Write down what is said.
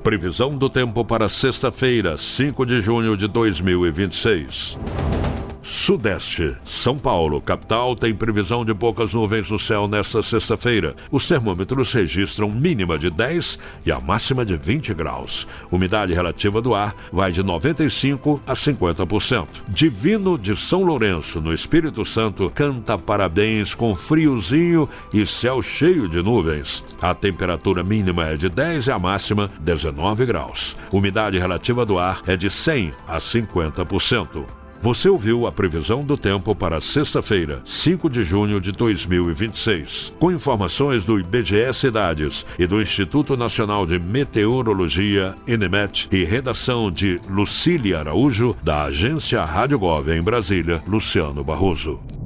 Previsão do tempo para sexta-feira, 5 de junho de 2026. Sudeste. São Paulo, capital, tem previsão de poucas nuvens no céu nesta sexta-feira. Os termômetros registram mínima de 10 e a máxima de 20 graus. Umidade relativa do ar vai de 95% a 50%. Divino de São Lourenço, no Espírito Santo, canta parabéns com friozinho e céu cheio de nuvens. A temperatura mínima é de 10 e a máxima 19 graus. Umidade relativa do ar é de 100% a 50%. Você ouviu a previsão do tempo para sexta-feira, 5 de junho de 2026. Com informações do IBGE Cidades e do Instituto Nacional de Meteorologia, INMET, e redação de Lucília Araújo, da agência Rádio Gov em Brasília, Luciano Barroso.